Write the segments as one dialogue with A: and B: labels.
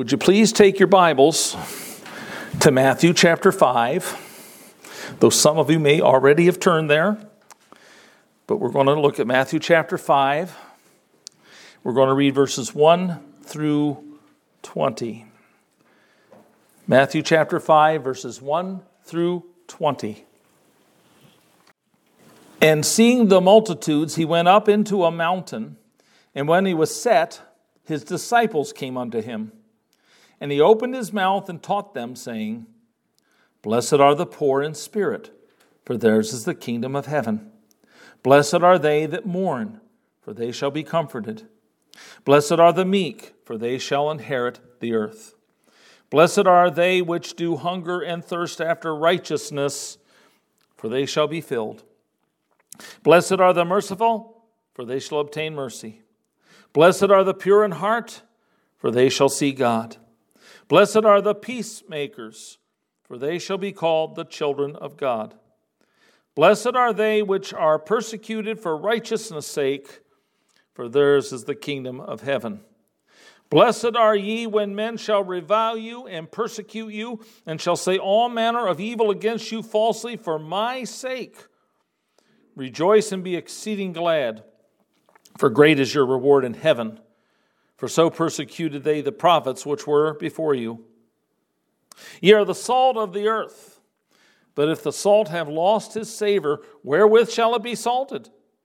A: Would you please take your Bibles to Matthew chapter 5, though some of you may already have turned there, but we're going to look at Matthew chapter 5. We're going to read verses 1 through 20. Matthew chapter 5, verses 1 through 20. And seeing the multitudes, he went up into a mountain, and when he was set, his disciples came unto him. And he opened his mouth and taught them, saying, Blessed are the poor in spirit, for theirs is the kingdom of heaven. Blessed are they that mourn, for they shall be comforted. Blessed are the meek, for they shall inherit the earth. Blessed are they which do hunger and thirst after righteousness, for they shall be filled. Blessed are the merciful, for they shall obtain mercy. Blessed are the pure in heart, for they shall see God. Blessed are the peacemakers, for they shall be called the children of God. Blessed are they which are persecuted for righteousness' sake, for theirs is the kingdom of heaven. Blessed are ye when men shall revile you and persecute you, and shall say all manner of evil against you falsely for my sake. Rejoice and be exceeding glad, for great is your reward in heaven. For so persecuted they the prophets which were before you. Ye are the salt of the earth. But if the salt have lost his savor, wherewith shall it be salted?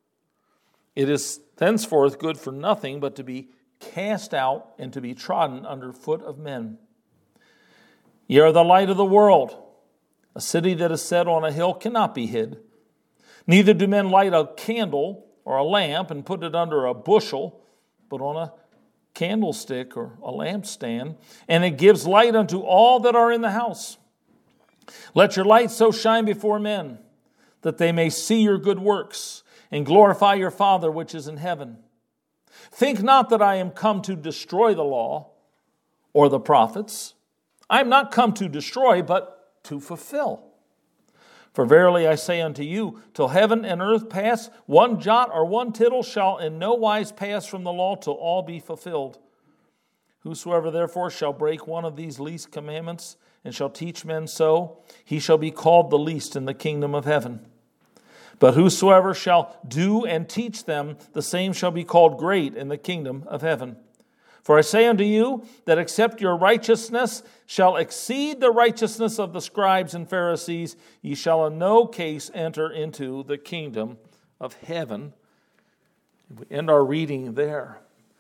A: It is thenceforth good for nothing but to be cast out and to be trodden under foot of men. Ye are the light of the world. A city that is set on a hill cannot be hid. Neither do men light a candle or a lamp and put it under a bushel, but on a candlestick or a lampstand, and it gives light unto all that are in the house. Let your light so shine before men, that they may see your good works, and glorify your Father which is in heaven. Think not that I am come to destroy the law or the prophets. I am not come to destroy, but to fulfill. For verily I say unto you, till heaven and earth pass, one jot or one tittle shall in no wise pass from the law till all be fulfilled. Whosoever therefore shall break one of these least commandments, and shall teach men so, he shall be called the least in the kingdom of heaven. But whosoever shall do and teach them, the same shall be called great in the kingdom of heaven. For I say unto you, that except your righteousness shall exceed the righteousness of the scribes and Pharisees, ye shall in no case enter into the kingdom of heaven. We end our reading there.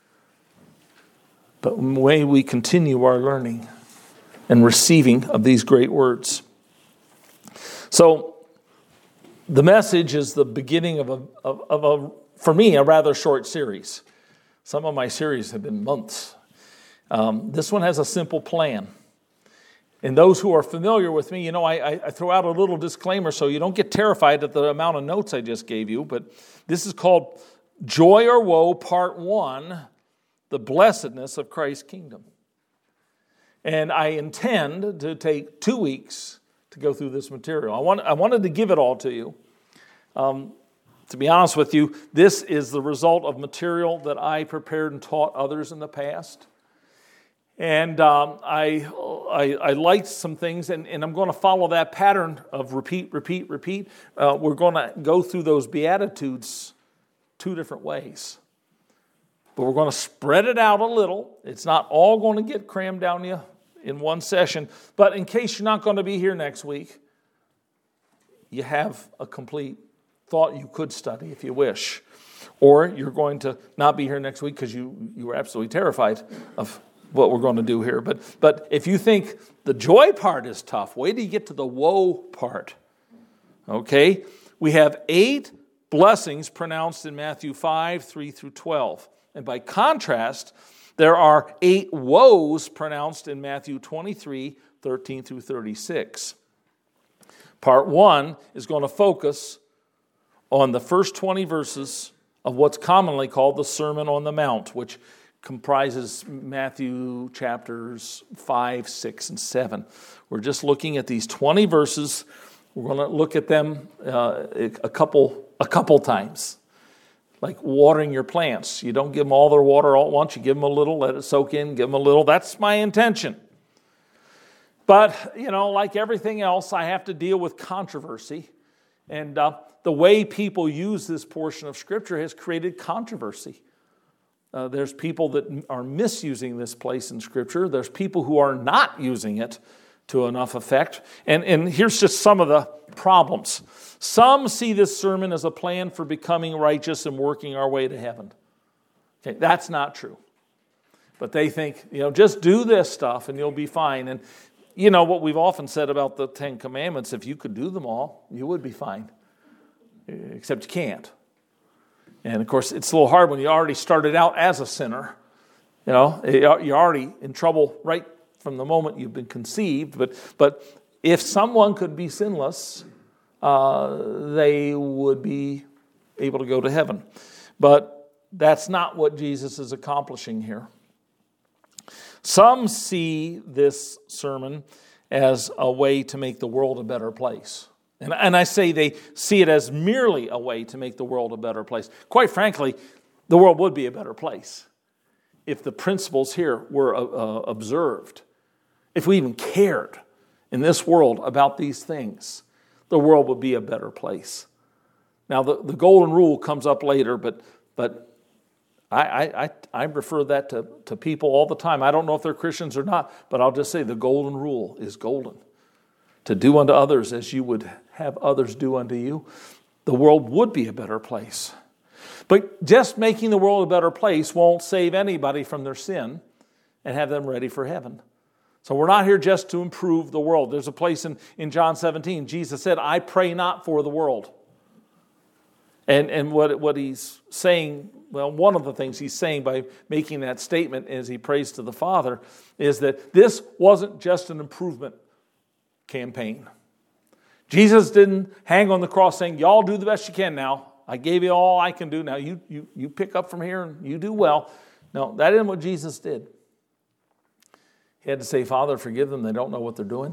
A: But may we continue our learning and receiving of these great words. So, the message is the beginning of a for me, a rather short series. Some of my series have been months. This one has a simple plan. And those who are familiar with me, I throw out a little disclaimer so you don't get terrified at the amount of notes I just gave you. But this is called Joy or Woe, Part 1, The Blessedness of Christ's Kingdom. And I intend to take 2 weeks to go through this material. I wanted to give it all to you. To be honest with you, this is the result of material that I prepared and taught others in the past. And I liked some things, and I'm going to follow that pattern of repeat. We're going to go through those Beatitudes 2 different ways. But we're going to spread it out a little. It's not all going to get crammed down you in one session. But in case you're not going to be here next week, you have a complete thought you could study if you wish. Or you're going to not be here next week because you were absolutely terrified of what we're going to do here. But if you think the joy part is tough, wait till you get to the woe part. Okay? We have 8 blessings pronounced in Matthew 5, 3 through 12. And by contrast, there are 8 woes pronounced in Matthew 23, 13 through 36. Part 1 is going to focus on the first 20 verses of what's commonly called the Sermon on the Mount, which comprises Matthew chapters 5, 6, and 7. We're just looking at these 20 verses. We're going to look at them a couple times. like watering your plants. You don't give them all their water all at once. You give them a little, let it soak in, give them a little. That's my intention. But, like everything else, I have to deal with controversy. And the way people use this portion of Scripture has created controversy. There's people that are misusing this place in Scripture. There's people who are not using it to enough effect. And here's just some of the problems. Some see this sermon as a plan for becoming righteous and working our way to heaven. Okay, that's not true. But they think, just do this stuff and you'll be fine. And what we've often said about the Ten Commandments, if you could do them all, you would be fine. Except you can't. And of course, it's a little hard when you already started out as a sinner. You're already in trouble right from the moment you've been conceived. But if someone could be sinless, they would be able to go to heaven. But that's not what Jesus is accomplishing here. Some see this sermon as a way to make the world a better place. And I say they see it as merely a way to make the world a better place. Quite frankly, the world would be a better place if the principles here were observed. If we even cared in this world about these things, the world would be a better place. Now, the golden rule comes up later, but I refer that to people all the time. I don't know if they're Christians or not, but I'll just say the golden rule is golden. To do unto others as you would have others do unto you, the world would be a better place. But just making the world a better place won't save anybody from their sin and have them ready for heaven. So we're not here just to improve the world. There's a place in John 17, Jesus said, I pray not for the world. And what he's saying, well, one of the things he's saying by making that statement as he prays to the Father is that this wasn't just an improvement campaign. Jesus didn't hang on the cross saying, y'all do the best you can now. I gave you all I can do. Now you pick up from here and you do well. No, that isn't what Jesus did. He had to say, Father, forgive them. They don't know what they're doing.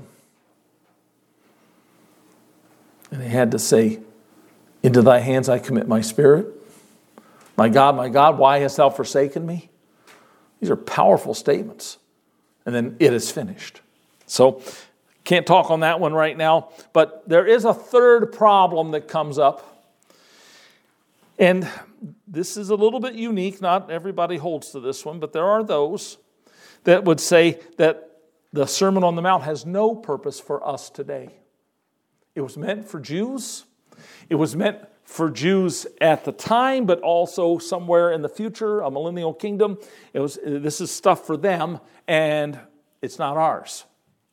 A: And he had to say, into thy hands I commit my spirit. My God, why hast thou forsaken me? These are powerful statements. And then it is finished. So, can't talk on that one right now. But there is a third problem that comes up. And this is a little bit unique. Not everybody holds to this one, but there are those that would say that the Sermon on the Mount has no purpose for us today. It was meant for Jews. It was meant for Jews at the time, but also somewhere in the future, a millennial kingdom. This is stuff for them, and it's not ours.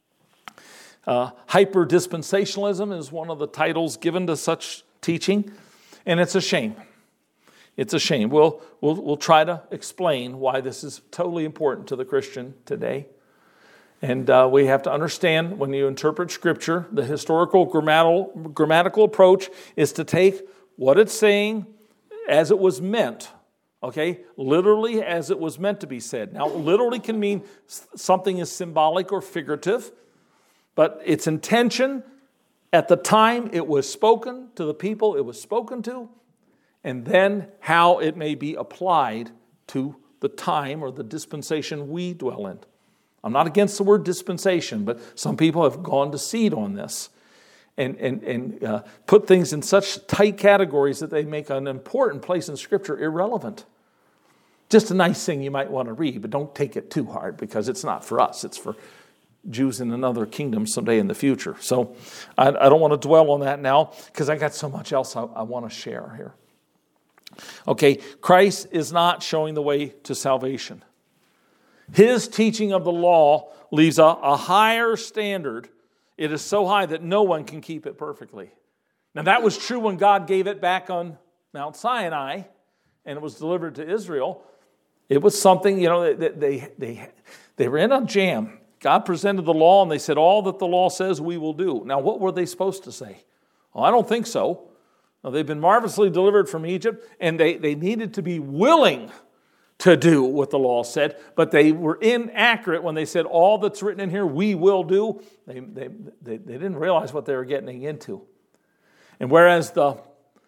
A: Hyper-dispensationalism is one of the titles given to such teaching, and it's a shame. It's a shame. We'll try to explain why this is totally important to the Christian today. And we have to understand when you interpret Scripture, the historical grammatical approach is to take what it's saying as it was meant. Okay? Literally as it was meant to be said. Now, literally can mean something is symbolic or figurative, but its intention at the time it was spoken to the people it was spoken to, and then how it may be applied to the time or the dispensation we dwell in. I'm not against the word dispensation, but some people have gone to seed on this and put things in such tight categories that they make an important place in Scripture irrelevant. Just a nice thing you might want to read, but don't take it too hard because it's not for us. It's for Jews in another kingdom someday in the future. So I don't want to dwell on that now because I got so much else I want to share here. Okay, Christ is not showing the way to salvation. His teaching of the law leaves a higher standard. It is so high that no one can keep it perfectly. Now that was true when God gave it back on Mount Sinai and it was delivered to Israel. It was something, they were in a jam. God presented the law and they said, all that the law says we will do. Now what were they supposed to say? Well, I don't think so. Now, they've been marvelously delivered from Egypt, and they needed to be willing to do what the law said, but they were inaccurate when they said, all that's written in here, we will do. They didn't realize what they were getting into. And whereas the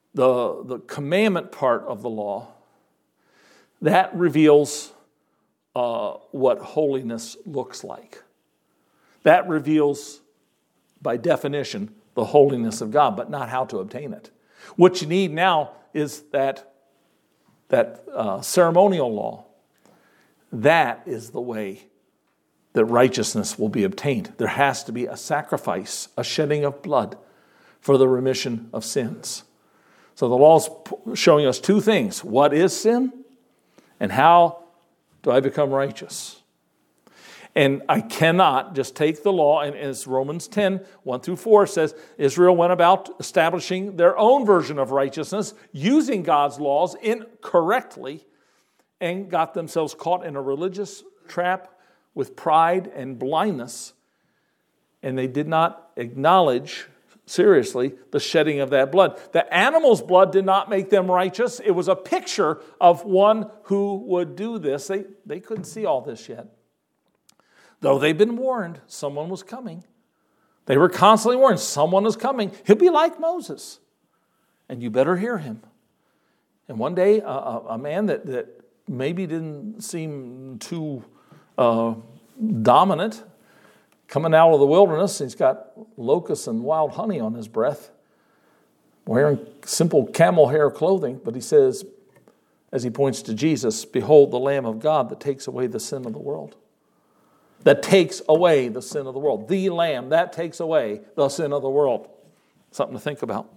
A: the commandment part of the law, that reveals what holiness looks like. That reveals, by definition, the holiness of God, but not how to obtain it. What you need now is that ceremonial law. That is the way that righteousness will be obtained. There has to be a sacrifice, a shedding of blood for the remission of sins. So the law is showing us two things. What is sin? And how do I become righteous? And I cannot just take the law, and as Romans 10, 1 through 4 says, Israel went about establishing their own version of righteousness, using God's laws incorrectly, and got themselves caught in a religious trap with pride and blindness. And they did not acknowledge seriously the shedding of that blood. The animal's blood did not make them righteous. It was a picture of one who would do this. They couldn't see all this yet. Though they've been warned, someone was coming. They were constantly warned, someone is coming. He'll be like Moses, and you better hear him. And one day, a man that maybe didn't seem too dominant, coming out of the wilderness, he's got locusts and wild honey on his breath, wearing simple camel hair clothing, but he says, as he points to Jesus, "Behold the Lamb of God that takes away the sin of the world." That takes away the sin of the world. The Lamb that takes away the sin of the world. Something to think about.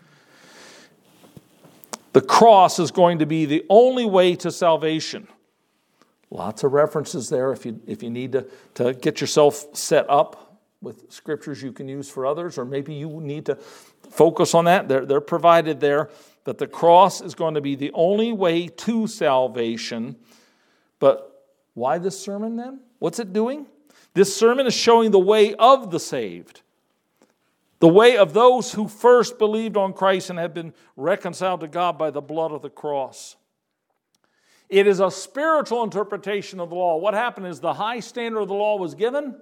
A: The cross is going to be the only way to salvation. Lots of references there if you need to get yourself set up with scriptures you can use for others, or maybe you need to focus on that. They're provided there. That the cross is going to be the only way to salvation. But why this sermon then? What's it doing? This sermon is showing the way of the saved. The way of those who first believed on Christ and have been reconciled to God by the blood of the cross. It is a spiritual interpretation of the law. What happened is the high standard of the law was given.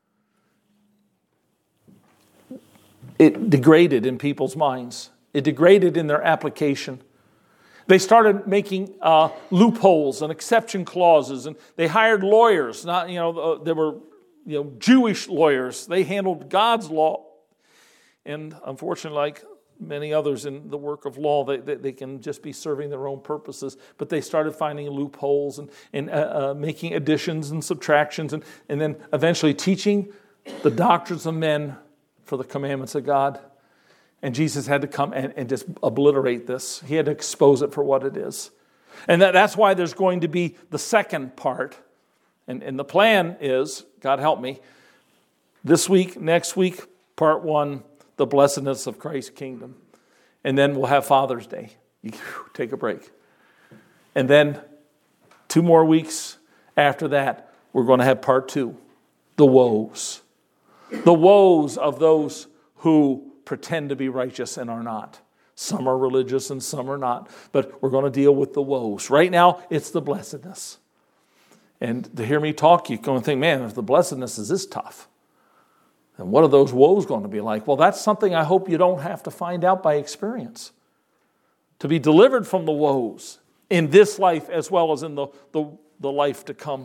A: It degraded in people's minds. It degraded in their application. They started making loopholes and exception clauses, and they hired lawyers. They were Jewish lawyers. They handled God's law, and unfortunately, like many others in the work of law, they can just be serving their own purposes. But they started finding loopholes and making additions and subtractions, and then eventually teaching the doctrines of men for the commandments of God. And Jesus had to come and just obliterate this. He had to expose it for what it is. And that's why there's going to be the second part. And the plan is, God help me, this week, next week, part 1, the blessedness of Christ's kingdom. And then we'll have Father's Day. You take a break. And then 2 more weeks after that, we're going to have part 2, the woes. The woes of those who pretend to be righteous and are not. Some are religious and some are not. But we're going to deal with the woes. Right now, it's the blessedness. And to hear me talk, you're going to think, man, if the blessedness is this tough, then what are those woes going to be like? Well, that's something I hope you don't have to find out by experience. To be delivered from the woes in this life as well as in the life to come.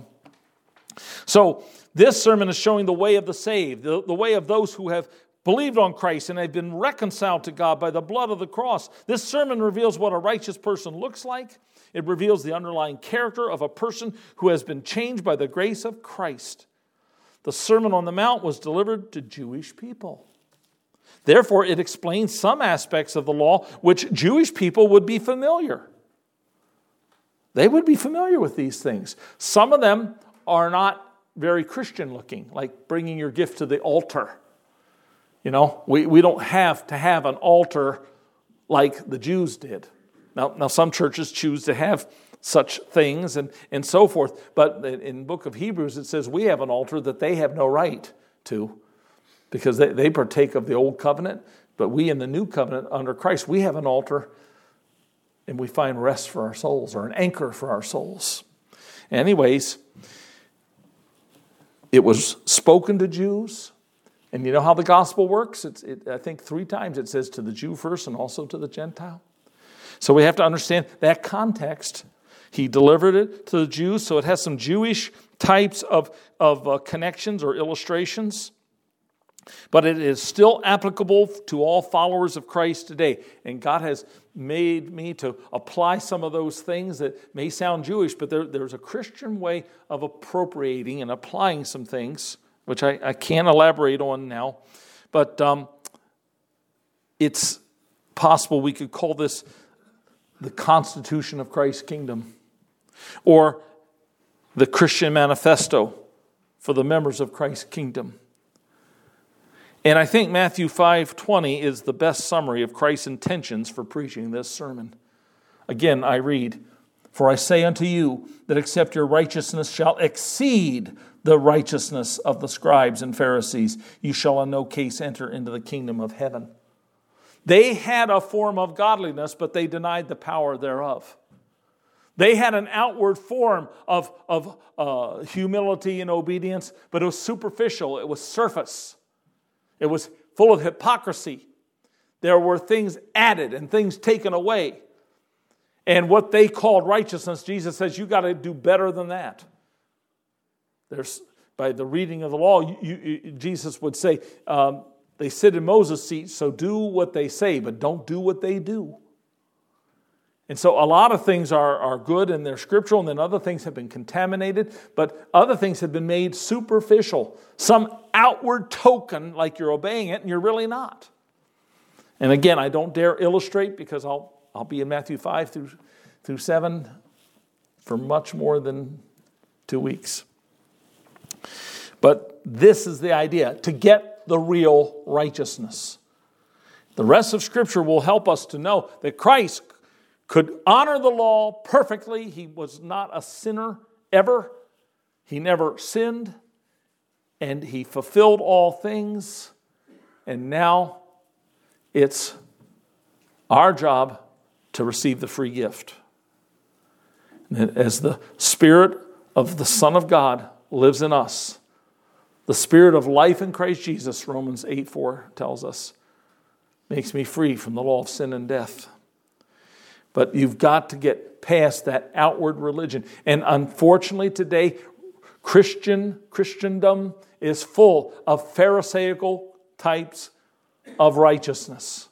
A: So this sermon is showing the way of the saved, the way of those who have believed on Christ and have been reconciled to God by the blood of the cross. This sermon reveals what a righteous person looks like. It reveals the underlying character of a person who has been changed by the grace of Christ. The Sermon on the Mount was delivered to Jewish people. Therefore, it explains some aspects of the law which Jewish people would be familiar. They would be familiar with these things. Some of them are not very Christian looking, like bringing your gift to the altar. We don't have to have an altar like the Jews did. Now some churches choose to have such things and so forth. But in the book of Hebrews, it says we have an altar that they have no right to because they partake of the old covenant. But we in the new covenant under Christ, we have an altar and we find rest for our souls or an anchor for our souls. Anyways, it was spoken to Jews. And you know how the gospel works? I think 3 times it says to the Jew first and also to the Gentile. So we have to understand that context. He delivered it to the Jews, so it has some Jewish types of connections or illustrations. But it is still applicable to all followers of Christ today. And God has made me to apply some of those things that may sound Jewish, but there's a Christian way of appropriating and applying some things, which I can't elaborate on now. But it's possible we could call this the Constitution of Christ's kingdom, or the Christian manifesto for the members of Christ's kingdom. And I think Matthew 5:20 is the best summary of Christ's intentions for preaching this sermon. Again, I read, "For I say unto you that except your righteousness shall exceed the righteousness of the scribes and Pharisees, you shall in no case enter into the kingdom of heaven." They had a form of godliness, but they denied the power thereof. They had an outward form of humility and obedience, but it was superficial. It was surface. It was full of hypocrisy. There were things added and things taken away. And what they called righteousness, Jesus says, you got to do better than that. By the reading of the law, Jesus would say, they sit in Moses' seat, so do what they say, but don't do what they do. And so a lot of things are good and they're scriptural, and then other things have been contaminated, but other things have been made superficial. Some outward token like you're obeying it and you're really not. And again, I don't dare illustrate because I'll be in Matthew 5 through 7 for much more than 2 weeks. But this is the idea, to get the real righteousness. The rest of Scripture will help us to know that Christ could honor the law perfectly. He was not a sinner ever. He never sinned. And he fulfilled all things. And now it's our job to receive the free gift. And as the Spirit of the Son of God lives in us, the Spirit of life in Christ Jesus, Romans 8:4 tells us, makes me free from the law of sin and death. But you've got to get past that outward religion. And unfortunately today, Christendom is full of Pharisaical types of righteousness.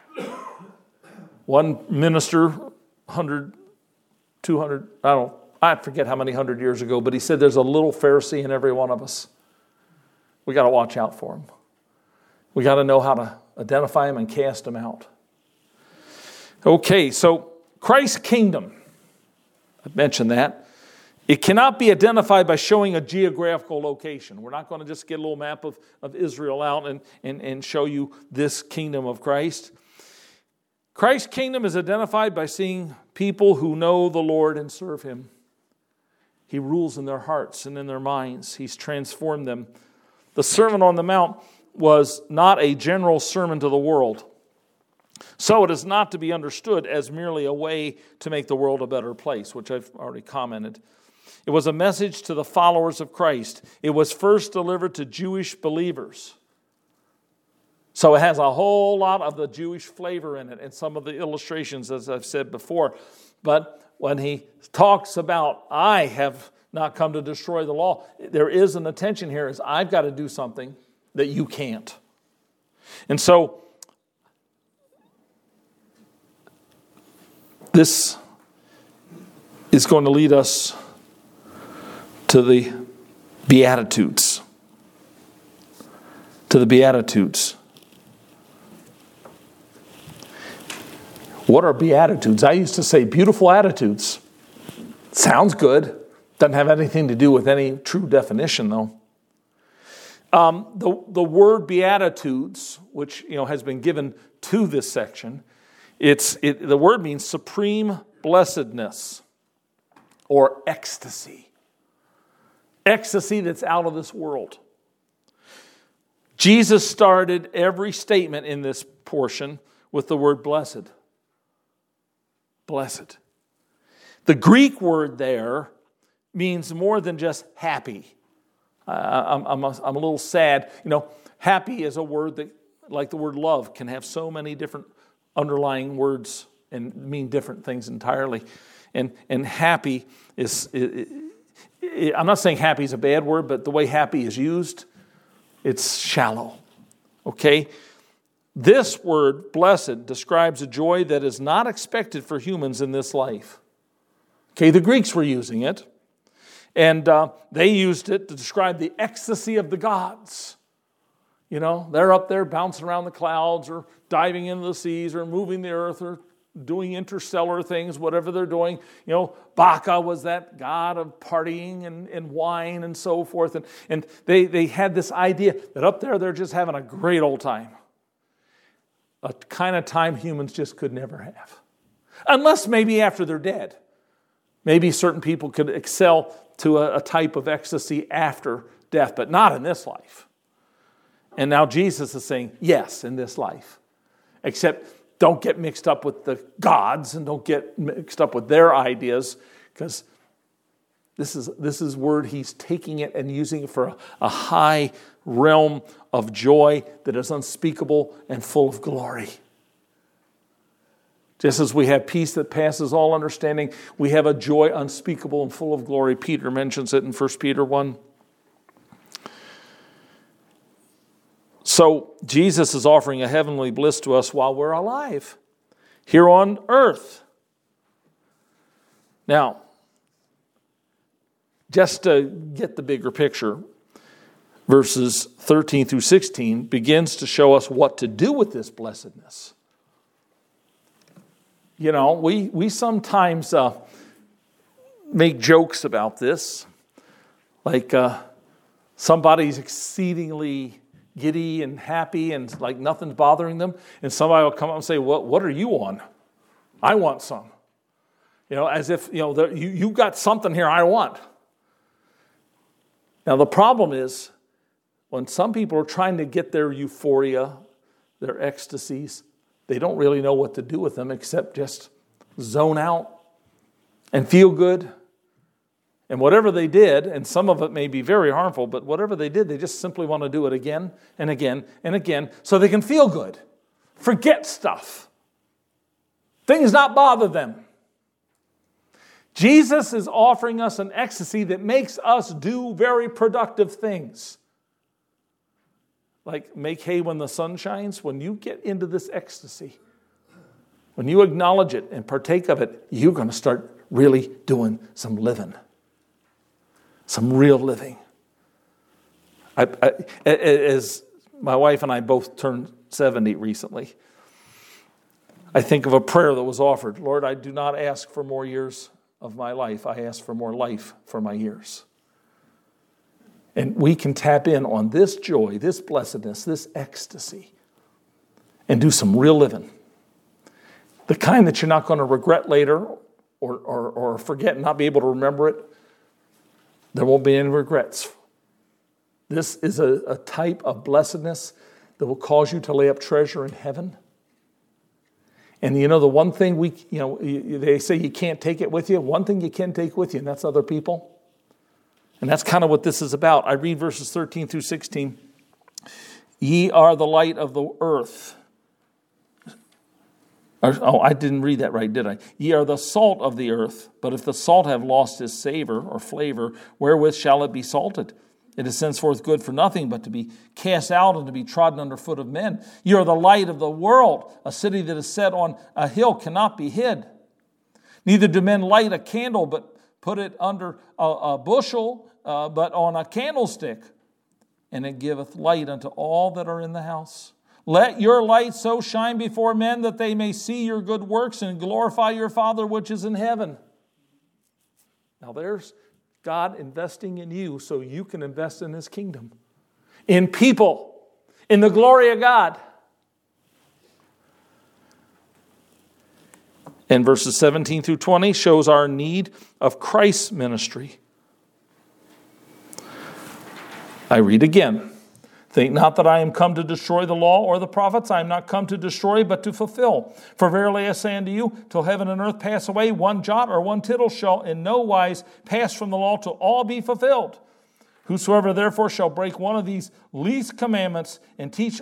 A: One minister, 100, 200, I forget how many 100 years ago, but he said there's a little Pharisee in every one of us. We got to watch out for him. We got to know how to identify him and cast him out. Okay, so Christ's kingdom, I mentioned that. It cannot be identified by showing a geographical location. We're not going to just get a little map of Israel out and show you this kingdom of Christ. Christ's kingdom is identified by seeing people who know the Lord and serve Him. He rules in their hearts and in their minds. He's transformed them. The Sermon on the Mount was not a general sermon to the world. So it is not to be understood as merely a way to make the world a better place, which I've already commented. It was a message to the followers of Christ. It was first delivered to Jewish believers. So it has a whole lot of the Jewish flavor in it and some of the illustrations, as I've said before. But when he talks about, I have not come to destroy the law, there is an attention here is I've got to do something that you can't. And so this is going to lead us to the Beatitudes. To the Beatitudes. What are Beatitudes? I used to say beautiful attitudes. Sounds good. Doesn't have anything to do with any true definition, though. The word Beatitudes, which has been given to this section, the word means supreme blessedness or ecstasy. Ecstasy that's out of this world. Jesus started every statement in this portion with the word blessed. Blessed. The Greek word there means more than just happy. I'm a little sad. Happy is a word that, like the word love, can have so many different underlying words and mean different things entirely. And happy is, I'm not saying happy is a bad word, but the way happy is used, it's shallow. Okay? This word, blessed, describes a joy that is not expected for humans in this life. Okay, the Greeks were using it, and they used it to describe the ecstasy of the gods. You know, they're up there bouncing around the clouds or diving into the seas or moving the earth or doing interstellar things, whatever they're doing. You know, Baca was that god of partying and wine and so forth. And they had this idea that up there they're just having a great old time. A kind of time humans just could never have. Unless maybe after they're dead. Maybe certain people could excel to a type of ecstasy after death, but not in this life. And now Jesus is saying, yes, in this life. Except don't get mixed up with the gods and don't get mixed up with their ideas, because this is word he's taking it and using it for a high realm of joy that is unspeakable and full of glory. Just as we have peace that passes all understanding, we have a joy unspeakable and full of glory. Peter mentions it in 1 Peter 1. So Jesus is offering a heavenly bliss to us while we're alive, here on earth. Now, just to get the bigger picture, verses 13 through 16 begins to show us what to do with this blessedness. You know, we sometimes make jokes about this, like somebody's exceedingly giddy and happy and like nothing's bothering them, and somebody will come up and say, well, what are you on? I want some. You know, as if, you know, you got something here I want. Now the problem is, when some people are trying to get their euphoria, their ecstasies, they don't really know what to do with them except just zone out and feel good. And whatever they did, and some of it may be very harmful, but whatever they did, they just simply want to do it again and again and again so they can feel good. Forget stuff. Things not bother them. Jesus is offering us an ecstasy that makes us do very productive things. Like make hay when the sun shines. When you get into this ecstasy, when you acknowledge it and partake of it, you're going to start really doing some living. Some real living. As my wife and I both turned 70 recently, I think of a prayer that was offered. Lord, I do not ask for more years of my life. I ask for more life for my years. And we can tap in on this joy, this blessedness, this ecstasy, and do some real living. The kind that you're not going to regret later or forget and not be able to remember it. There won't be any regrets. This is a type of blessedness that will cause you to lay up treasure in heaven. And you know, the one thing they say you can't take it with you. One thing you can take with you, and that's other people. And that's kind of what this is about. I read verses 13 through 16. Ye are the light of the earth. Oh, I didn't read that right, did I? Ye are the salt of the earth, but if the salt have lost his savor or flavor, wherewith shall it be salted? It is henceforth good for nothing but to be cast out and to be trodden under foot of men. Ye are the light of the world. A city that is set on a hill cannot be hid. Neither do men light a candle, but put it under a bushel, but on a candlestick, and it giveth light unto all that are in the house. Let your light so shine before men that they may see your good works and glorify your Father which is in heaven. Now there's God investing in you so you can invest in His kingdom. In people. In the glory of God. And verses 17 through 20 shows our need of Christ's ministry. I read again. Think not that I am come to destroy the law or the prophets. I am not come to destroy, but to fulfill. For verily I say unto you, till heaven and earth pass away, one jot or one tittle shall in no wise pass from the law till all be fulfilled. Whosoever therefore shall break one of these least commandments and teach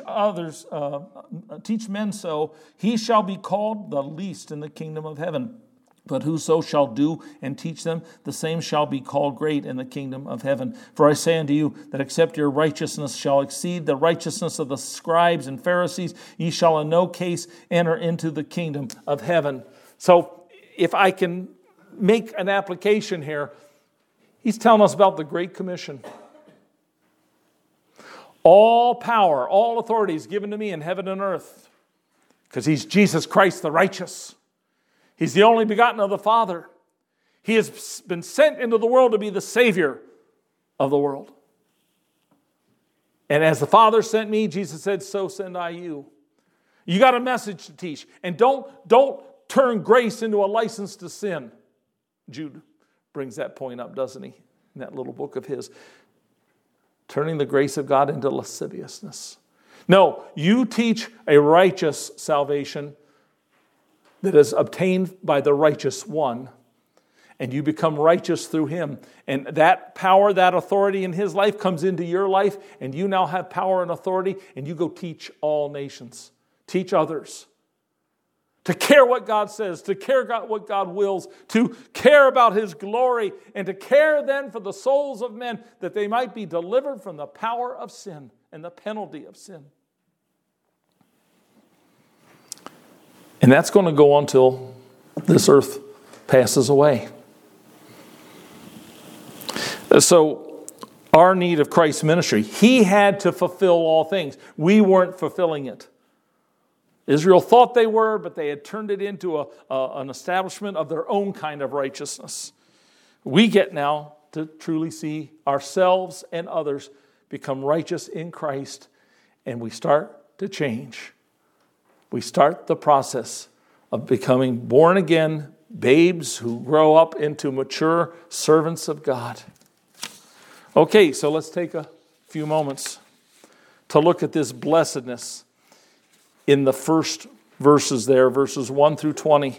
A: men so, he shall be called the least in the kingdom of heaven. But whoso shall do and teach them, the same shall be called great in the kingdom of heaven. For I say unto you, that except your righteousness shall exceed the righteousness of the scribes and Pharisees, ye shall in no case enter into the kingdom of heaven. So if I can make an application here, he's telling us about the Great Commission. All power, all authority is given to me in heaven and earth, because he's Jesus Christ the righteous. He's the only begotten of the Father. He has been sent into the world to be the Savior of the world. And as the Father sent me, Jesus said, so send I you. You got a message to teach. And don't turn grace into a license to sin. Jude brings that point up, doesn't he? In that little book of his. Turning the grace of God into lasciviousness. No, you teach a righteous salvation that is obtained by the righteous one, and you become righteous through him. And that power, that authority in his life comes into your life, and you now have power and authority, and you go teach all nations. Teach others. To care what God says, to care what God wills, to care about his glory, and to care then for the souls of men, that they might be delivered from the power of sin and the penalty of sin. And that's going to go until this earth passes away. So, our need of Christ's ministry, he had to fulfill all things. We weren't fulfilling it. Israel thought they were, but they had turned it into an establishment of their own kind of righteousness. We get now to truly see ourselves and others become righteous in Christ, and we start to change. We start the process of becoming born again babes who grow up into mature servants of God. Okay, so let's take a few moments to look at this blessedness in the first verses there, verses 1 through 20.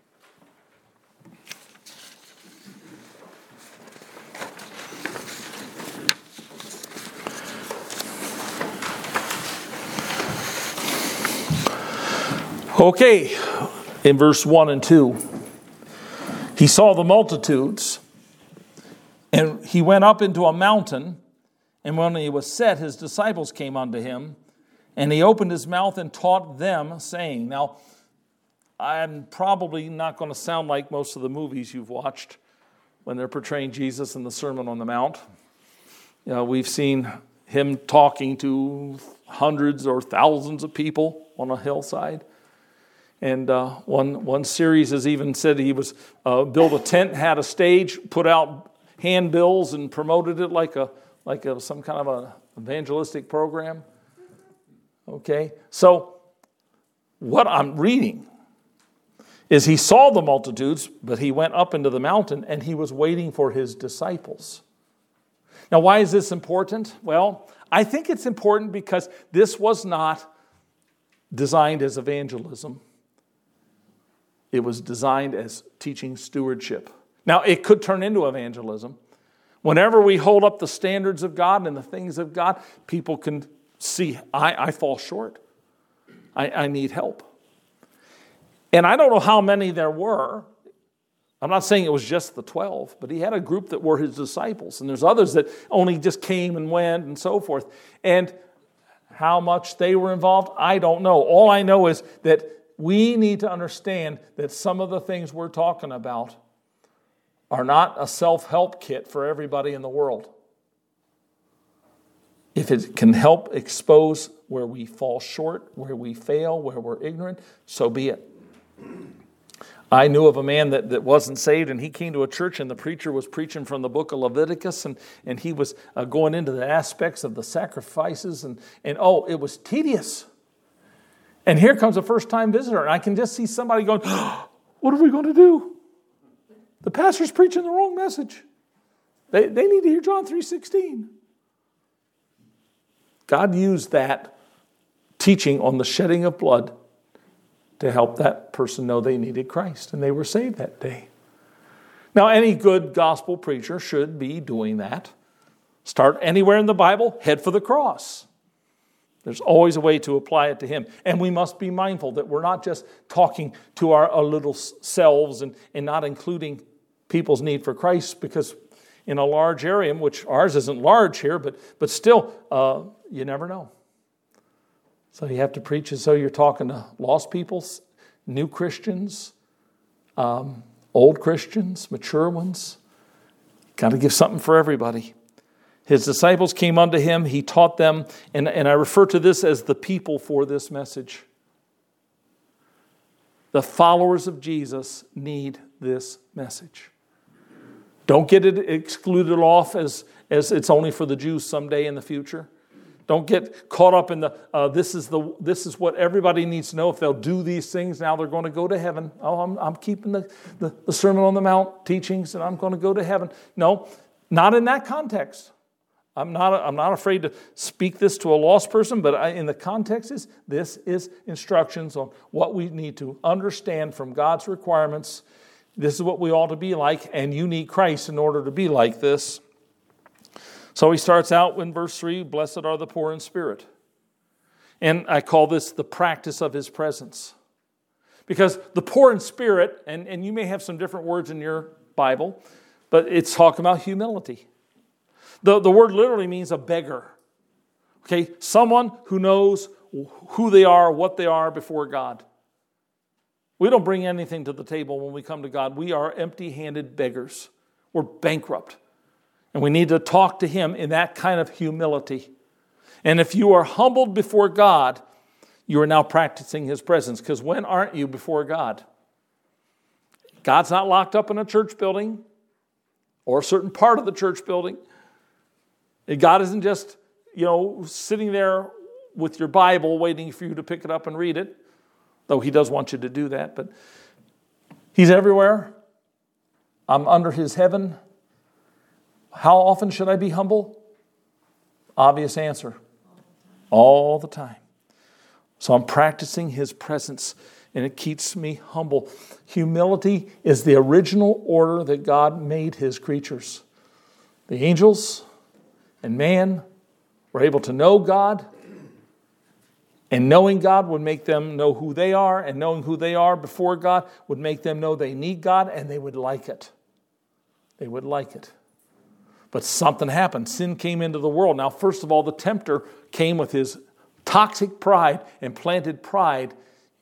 A: Okay, in verse 1 and 2, he saw the multitudes, and he went up into a mountain, and when he was set, his disciples came unto him, and he opened his mouth and taught them, saying, now, I'm probably not going to sound like most of the movies you've watched when they're portraying Jesus in the Sermon on the Mount. You know, we've seen him talking to hundreds or thousands of people on a hillside. And one series has even said he was built a tent, had a stage, put out handbills, and promoted it like some kind of an evangelistic program. Okay, so what I'm reading is he saw the multitudes, but he went up into the mountain and he was waiting for his disciples. Now, why is this important? Well, I think it's important because this was not designed as evangelism. It was designed as teaching stewardship. Now, it could turn into evangelism. Whenever we hold up the standards of God and the things of God, people can see, I fall short. I need help. And I don't know how many there were. I'm not saying it was just the 12, but he had a group that were his disciples. And there's others that only just came and went and so forth. And how much they were involved, I don't know. All I know is that we need to understand that some of the things we're talking about are not a self-help kit for everybody in the world. If it can help expose where we fall short, where we fail, where we're ignorant, so be it. I knew of a man that wasn't saved, and he came to a church, and the preacher was preaching from the book of Leviticus, and he was going into the aspects of the sacrifices, and it was tedious. And here comes a first-time visitor, and I can just see somebody going, what are we going to do? The pastor's preaching the wrong message. They need to hear John 3:16. God used that teaching on the shedding of blood to help that person know they needed Christ, and they were saved that day. Now, any good gospel preacher should be doing that Start anywhere in the Bible, head for the cross. There's always a way to apply it to him. And we must be mindful that we're not just talking to our little selves and not including people's need for Christ, because in a large area, which ours isn't large here, but still, you never know. So you have to preach as though you're talking to lost people, new Christians, old Christians, mature ones. Got to give something for everybody. His disciples came unto him, he taught them, and I refer to this as the people for this message. The followers of Jesus need this message. Don't get it excluded off as it's only for the Jews someday in the future. Don't get caught up in this is what everybody needs to know. If they'll do these things, now they're going to go to heaven. Oh, I'm keeping the Sermon on the Mount teachings, and I'm going to go to heaven. No, not in that context. I'm not afraid to speak this to a lost person, but in the context this is instructions on what we need to understand from God's requirements. This is what we ought to be like, and you need Christ in order to be like this. So he starts out in verse 3, blessed are the poor in spirit. And I call this the practice of his presence. Because the poor in spirit, and you may have some different words in your Bible, but it's talking about humility. The word literally means a beggar. Okay, someone who knows who they are, what they are before God. We don't bring anything to the table when we come to God. We are empty-handed beggars. We're bankrupt. And we need to talk to him in that kind of humility. And if you are humbled before God, you are now practicing his presence. Because when aren't you before God? God's not locked up in a church building or a certain part of the church building. God isn't just, sitting there with your Bible waiting for you to pick it up and read it, though he does want you to do that. But he's everywhere. I'm under his heaven. How often should I be humble? Obvious answer. All the time. So I'm practicing his presence, and it keeps me humble. Humility is the original order that God made his creatures. The angels and man were able to know God, and knowing God would make them know who they are, and knowing who they are before God would make them know they need God, and they would like it. They would like it. But something happened. Sin came into the world. Now, first of all, the tempter came with his toxic pride and planted pride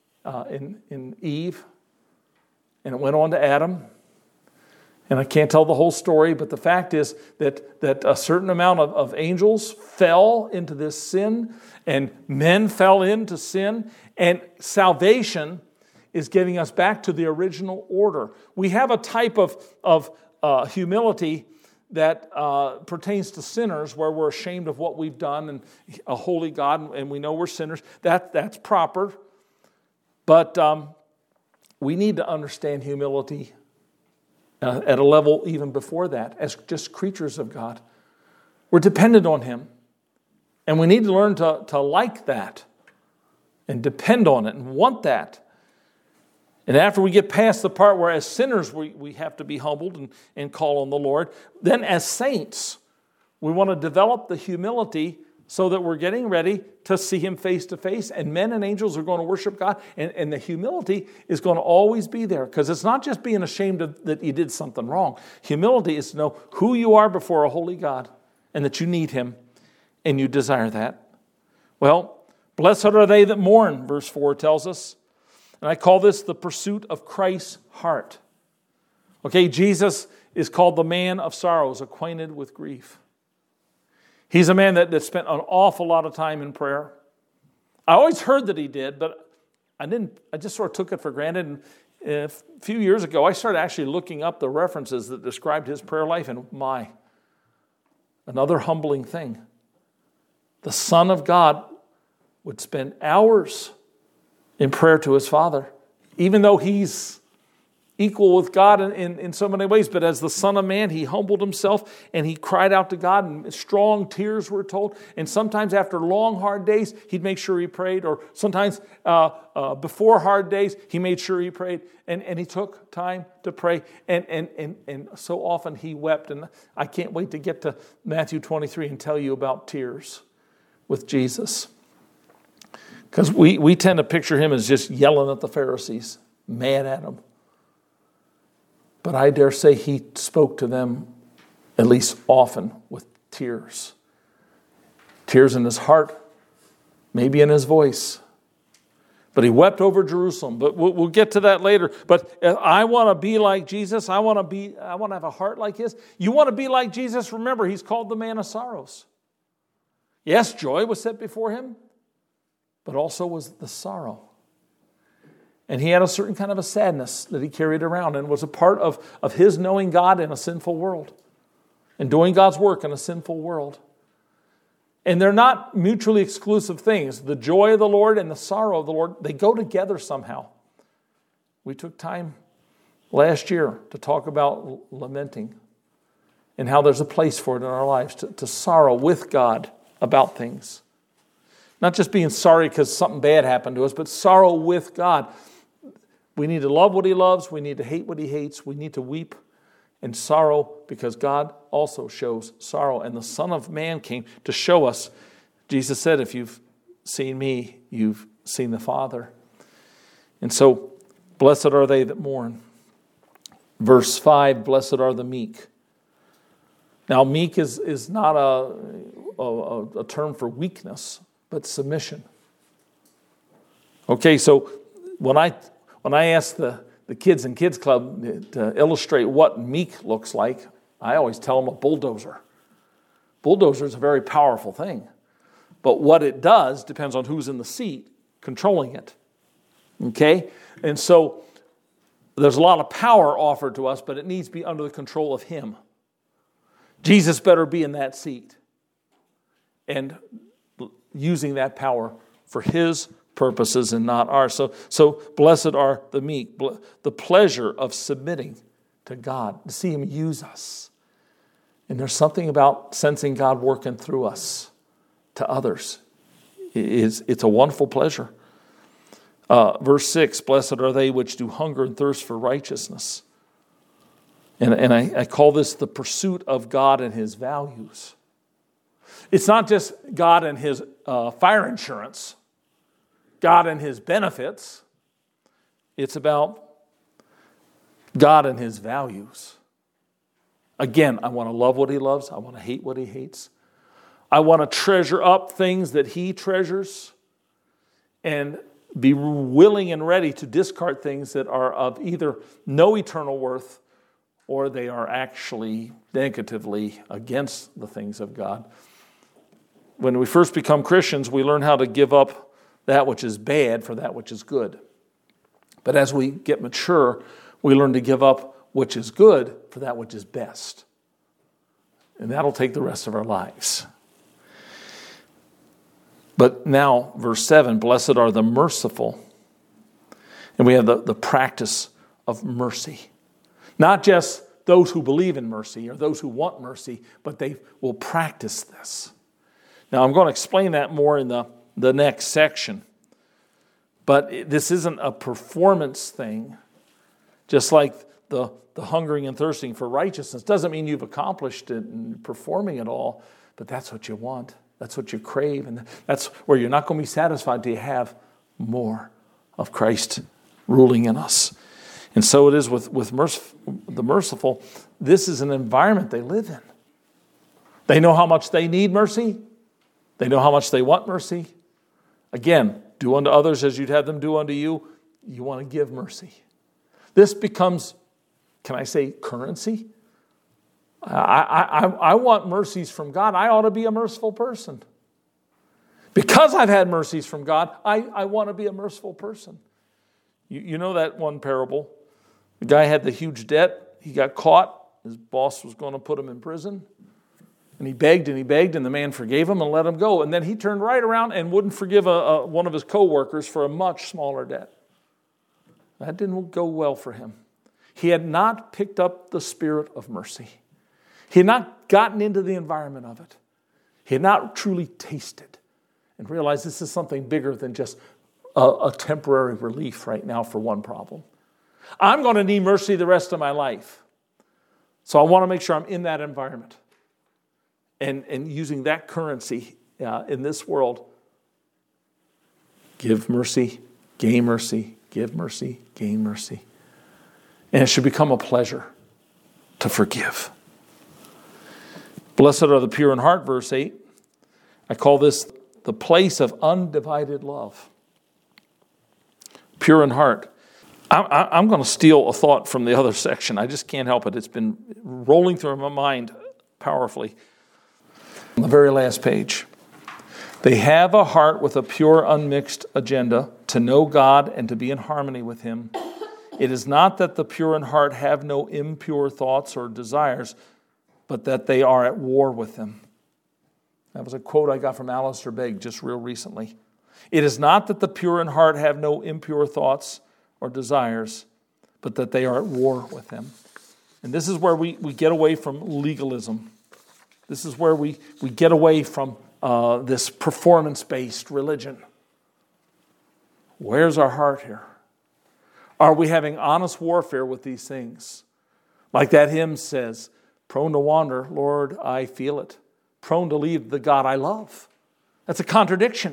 A: in Eve, and it went on to Adam. And I can't tell the whole story, but the fact is that a certain amount of angels fell into this sin, and men fell into sin, and salvation is getting us back to the original order. We have a type of humility that pertains to sinners, where we're ashamed of what we've done, and a holy God, and we know we're sinners. That's proper. But we need to understand humility at a level even before that, as just creatures of God. We're dependent on him. And we need to learn to like that and depend on it and want that. And after we get past the part where as sinners we have to be humbled and call on the Lord, then as saints, we want to develop the humility so that we're getting ready to see him face to face, and men and angels are going to worship God, and the humility is going to always be there, because it's not just being ashamed that you did something wrong. Humility is to know who you are before a holy God, and that you need him, and you desire that. Well, blessed are they that mourn, verse 4 tells us, and I call this the pursuit of Christ's heart. Okay, Jesus is called the man of sorrows, acquainted with grief. He's a man that spent an awful lot of time in prayer. I always heard that he did, but I just sort of took it for granted. And a few years ago, I started actually looking up the references that described his prayer life, and another humbling thing. The Son of God would spend hours in prayer to his Father, even though he's equal with God in so many ways, but as the Son of Man, he humbled himself and he cried out to God, and strong tears were told. And sometimes after long, hard days, he'd make sure he prayed, or sometimes before hard days, he made sure he prayed, and he took time to pray. And so often he wept. And I can't wait to get to Matthew 23 and tell you about tears with Jesus. Because we tend to picture him as just yelling at the Pharisees, mad at them. But I dare say he spoke to them, at least often, with tears. Tears in his heart, maybe in his voice. But he wept over Jerusalem. But we'll get to that later. But I want to be like Jesus. I want to have a heart like his. You want to be like Jesus? Remember, he's called the man of sorrows. Yes, joy was set before him, but also was the sorrow. And he had a certain kind of a sadness that he carried around, and was a part of his knowing God in a sinful world and doing God's work in a sinful world. And they're not mutually exclusive things. The joy of the Lord and the sorrow of the Lord, they go together somehow. We took time last year to talk about lamenting and how there's a place for it in our lives, to sorrow with God about things. Not just being sorry because something bad happened to us, but sorrow with God. We need to love what he loves. We need to hate what he hates. We need to weep and sorrow because God also shows sorrow. And the Son of Man came to show us. Jesus said, if you've seen me, you've seen the Father. And so, blessed are they that mourn. Verse 5, blessed are the meek. Now, meek is not a term for weakness, but submission. Okay, so when I ask the kids in Kids Club to illustrate what meek looks like, I always tell them a bulldozer. Bulldozer is a very powerful thing. But what it does depends on who's in the seat controlling it. Okay? And so there's a lot of power offered to us, but it needs to be under the control of him. Jesus better be in that seat and using that power for his purposes and not ours. So blessed are the meek, the pleasure of submitting to God, to see him use us. And there's something about sensing God working through us to others. It's a wonderful pleasure. Verse 6, blessed are they which do hunger and thirst for righteousness. And I call this the pursuit of God and his values. It's not just God and his fire insurance, God and his benefits. It's about God and his values. Again, I want to love what he loves. I want to hate what he hates. I want to treasure up things that he treasures and be willing and ready to discard things that are of either no eternal worth or they are actually negatively against the things of God. When we first become Christians, we learn how to give up that which is bad for that which is good. But as we get mature, we learn to give up which is good for that which is best. And that'll take the rest of our lives. But now, verse 7, blessed are the merciful. And we have the practice of mercy. Not just those who believe in mercy or those who want mercy, but they will practice this. Now, I'm going to explain that more in the next section. But this isn't a performance thing. Just like the hungering and thirsting for righteousness doesn't mean you've accomplished it and performing it all, but that's what you want. That's what you crave. And that's where you're not going to be satisfied till you have more of Christ ruling in us. And so it is with the merciful. This is an environment they live in. They know how much they need mercy. They know how much they want mercy. Again, do unto others as you'd have them do unto you. You want to give mercy. This becomes, can I say, currency? I want mercies from God. I ought to be a merciful person. Because I've had mercies from God, I want to be a merciful person. You know that one parable. The guy had the huge debt. He got caught. His boss was going to put him in prison. And he begged, and the man forgave him and let him go. And then he turned right around and wouldn't forgive one of his co-workers for a much smaller debt. That didn't go well for him. He had not picked up the spirit of mercy. He had not gotten into the environment of it. He had not truly tasted and realized this is something bigger than just a temporary relief right now for one problem. I'm going to need mercy the rest of my life. So I want to make sure I'm in that environment and using that currency in this world. Give mercy, gain mercy, give mercy, gain mercy. And it should become a pleasure to forgive. Blessed are the pure in heart, verse 8. I call this the place of undivided love. Pure in heart. I'm going to steal a thought from the other section. I just can't help it. It's been rolling through my mind powerfully. On the very last page. They have a heart with a pure, unmixed agenda to know God and to be in harmony with Him. It is not that the pure in heart have no impure thoughts or desires, but that they are at war with them. That was a quote I got from Alistair Begg just real recently. It is not that the pure in heart have no impure thoughts or desires, but that they are at war with them. And this is where we get away from legalism. This is where we get away from this performance-based religion. Where's our heart here? Are we having honest warfare with these things? Like that hymn says, prone to wander, Lord, I feel it. Prone to leave the God I love. That's a contradiction.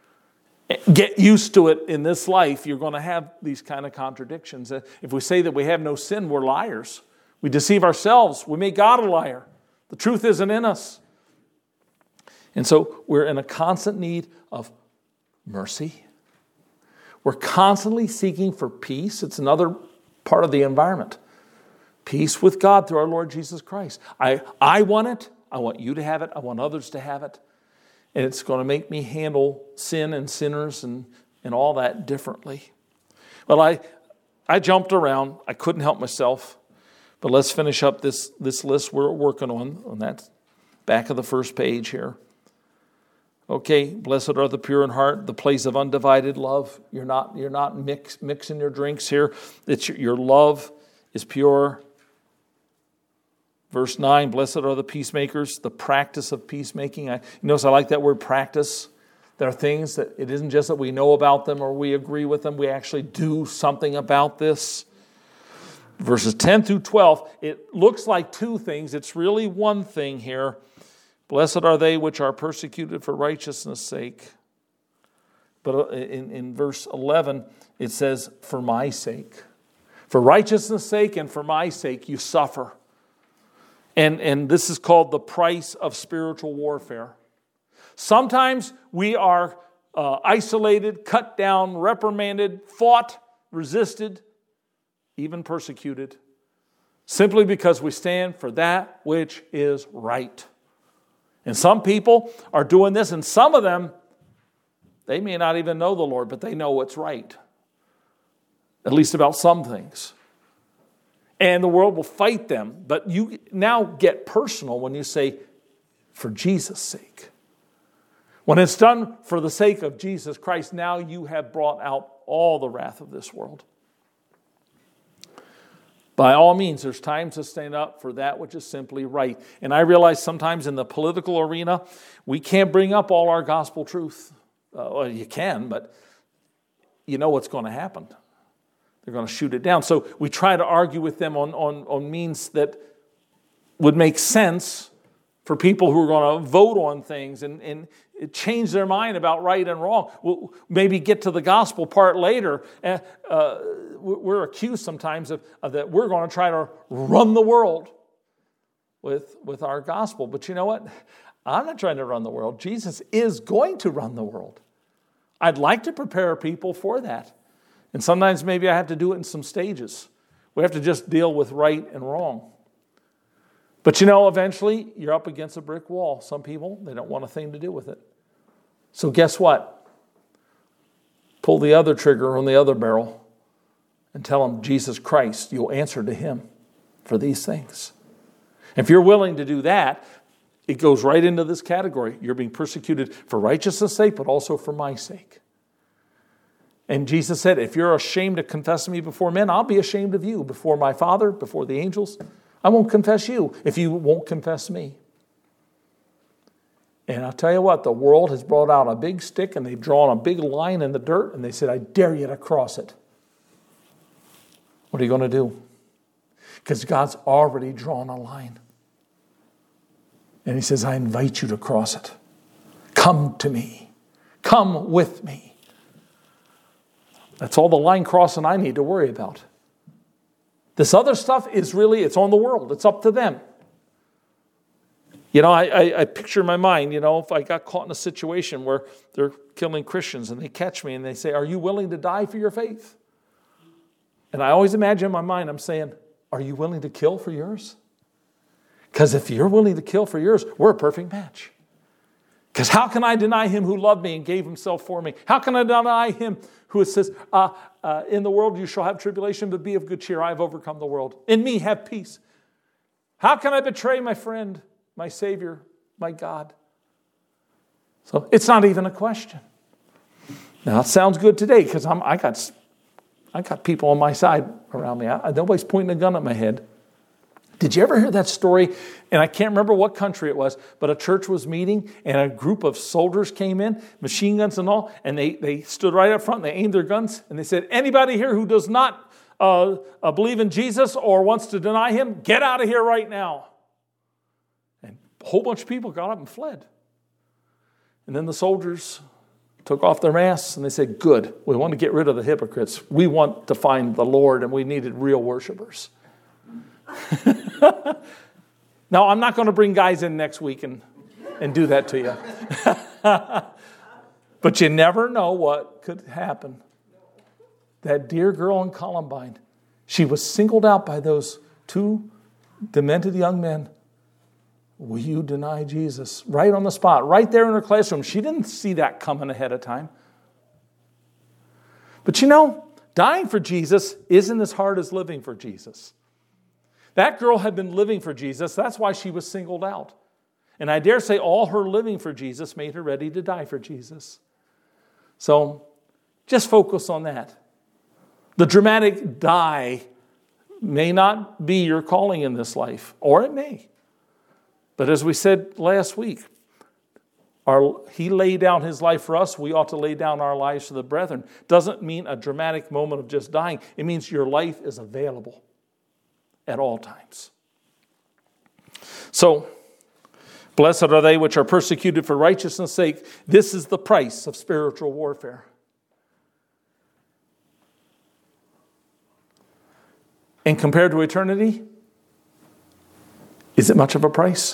A: Get used to it in this life. You're going to have these kind of contradictions. If we say that we have no sin, we're liars. We deceive ourselves. We make God a liar. The truth isn't in us. And so we're in a constant need of mercy. We're constantly seeking for peace. It's another part of the environment. Peace with God through our Lord Jesus Christ. I want it. I want you to have it. I want others to have it. And it's going to make me handle sin and sinners and all that differently. Well, I jumped around. I couldn't help myself. But let's finish up this list we're working on that back of the first page here. Okay, blessed are the pure in heart, the place of undivided love. You're not mixing your drinks here. It's your love is pure. Verse 9, blessed are the peacemakers, the practice of peacemaking. Notice I like that word practice. There are things that it isn't just that we know about them or we agree with them. We actually do something about this. Verses 10 through 12, it looks like two things. It's really one thing here. Blessed are they which are persecuted for righteousness' sake. But in verse 11, it says, for my sake. For righteousness' sake and for my sake you suffer. And this is called the price of spiritual warfare. Sometimes we are isolated, cut down, reprimanded, fought, resisted, even persecuted, simply because we stand for that which is right. And some people are doing this, and some of them, they may not even know the Lord, but they know what's right, at least about some things. And the world will fight them, but you now get personal when you say, for Jesus' sake. When it's done for the sake of Jesus Christ, now you have brought out all the wrath of this world. By all means, there's times to stand up for that which is simply right. And I realize sometimes in the political arena, we can't bring up all our gospel truth. Well, you can, but you know what's going to happen. They're going to shoot it down. So we try to argue with them on means that would make sense for people who are going to vote on things and change their mind about right and wrong. We'll maybe get to the gospel part later. We're accused sometimes of that we're going to try to run the world with our gospel. But you know what? I'm not trying to run the world. Jesus is going to run the world. I'd like to prepare people for that. And sometimes maybe I have to do it in some stages. We have to just deal with right and wrong. But you know, eventually you're up against a brick wall. Some people, they don't want a thing to do with it. So guess what? Pull the other trigger on the other barrel and tell them, Jesus Christ, you'll answer to Him for these things. If you're willing to do that, it goes right into this category. You're being persecuted for righteousness' sake, but also for my sake. And Jesus said, if you're ashamed to confess me before men, I'll be ashamed of you before my Father, before the angels. I won't confess you if you won't confess me. And I'll tell you what, the world has brought out a big stick and they've drawn a big line in the dirt and they said, I dare you to cross it. What are you going to do? Because God's already drawn a line. And he says, I invite you to cross it. Come to me. Come with me. That's all the line crossing I need to worry about. This other stuff is really, it's on the world. It's up to them. You know, I picture in my mind, if I got caught in a situation where they're killing Christians and they catch me and they say, are you willing to die for your faith? And I always imagine in my mind, I'm saying, are you willing to kill for yours? Because if you're willing to kill for yours, we're a perfect match. Because how can I deny him who loved me and gave himself for me? How can I deny him who says, in the world you shall have tribulation, but be of good cheer. I have overcome the world. In me have peace. How can I betray my friend, my Savior, my God? So it's not even a question. Now it sounds good today because I got people on my side around me. Nobody's pointing a gun at my head. Did you ever hear that story? And I can't remember what country it was, but a church was meeting and a group of soldiers came in, machine guns and all, and they stood right up front and they aimed their guns and they said, anybody here who does not believe in Jesus or wants to deny him, get out of here right now. And a whole bunch of people got up and fled. And then the soldiers took off their masks and they said, good, we want to get rid of the hypocrites. We want to find the Lord and we needed real worshipers. Now, I'm not going to bring guys in next week and do that to you. But you never know what could happen. That dear girl in Columbine, she was singled out by those two demented young men. Will you deny Jesus? Right on the spot, right there in her classroom. She didn't see that coming ahead of time. But dying for Jesus isn't as hard as living for Jesus. That girl had been living for Jesus. That's why she was singled out. And I dare say all her living for Jesus made her ready to die for Jesus. So just focus on that. The dramatic die may not be your calling in this life, or it may. But as we said last week, he laid down his life for us. We ought to lay down our lives for the brethren. Doesn't mean a dramatic moment of just dying. It means your life is available at all times. So, blessed are they which are persecuted for righteousness' sake. This is the price of spiritual warfare. And compared to eternity, is it much of a price?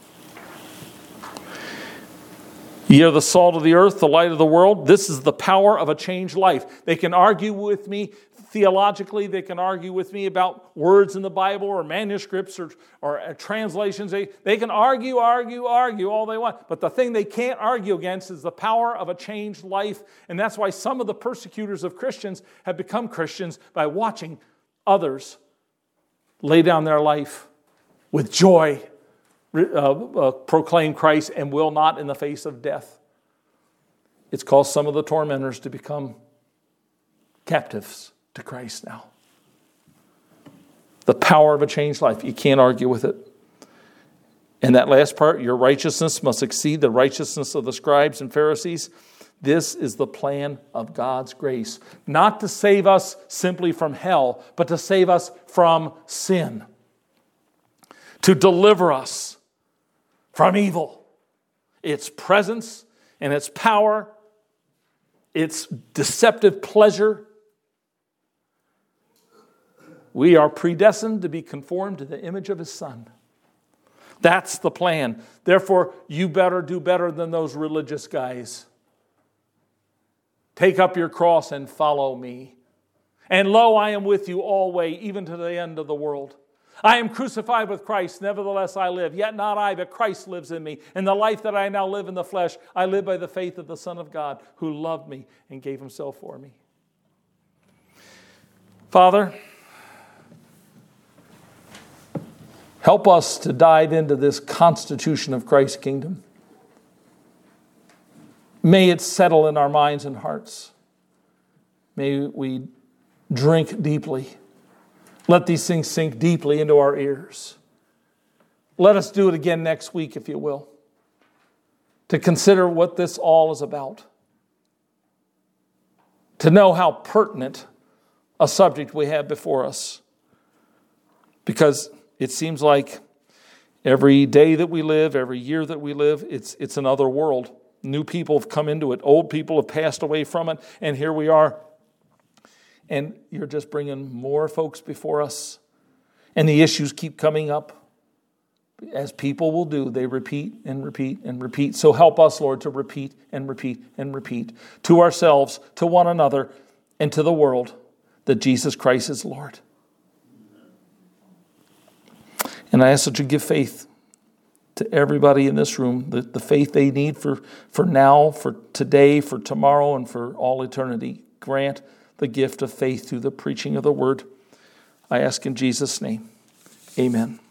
A: Ye are the salt of the earth, the light of the world. This is the power of a changed life. They can argue with me theologically. They can argue with me about words in the Bible or manuscripts or translations. They can argue all they want. But the thing they can't argue against is the power of a changed life. And that's why some of the persecutors of Christians have become Christians by watching others lay down their life with joy, proclaim Christ, and will not in the face of death. It's caused some of the tormentors to become captives to Christ now. The power of a changed life. You can't argue with it. And that last part, your righteousness must exceed the righteousness of the scribes and Pharisees. This is the plan of God's grace. Not to save us simply from hell, but to save us from sin. To deliver us from evil. Its presence and its power, its deceptive pleasure. We are predestined to be conformed to the image of His Son. That's the plan. Therefore, you better do better than those religious guys. Take up your cross and follow me. And lo, I am with you always, even to the end of the world. I am crucified with Christ, nevertheless I live. Yet not I, but Christ lives in me. And the life that I now live in the flesh, I live by the faith of the Son of God, who loved me and gave Himself for me. Father, help us to dive into this constitution of Christ's kingdom. May it settle in our minds and hearts. May we drink deeply. Let these things sink deeply into our ears. Let us do it again next week, if you will, to consider what this all is about, to know how pertinent a subject we have before us. Because it seems like every day that we live, every year that we live, it's another world. New people have come into it. Old people have passed away from it. And here we are. And you're just bringing more folks before us. And the issues keep coming up. As people will do, they repeat and repeat and repeat. So help us, Lord, to repeat and repeat and repeat to ourselves, to one another, and to the world that Jesus Christ is Lord. And I ask that you give faith to everybody in this room, the faith they need for now, for today, for tomorrow, and for all eternity. Grant the gift of faith through the preaching of the word. I ask in Jesus' name. Amen.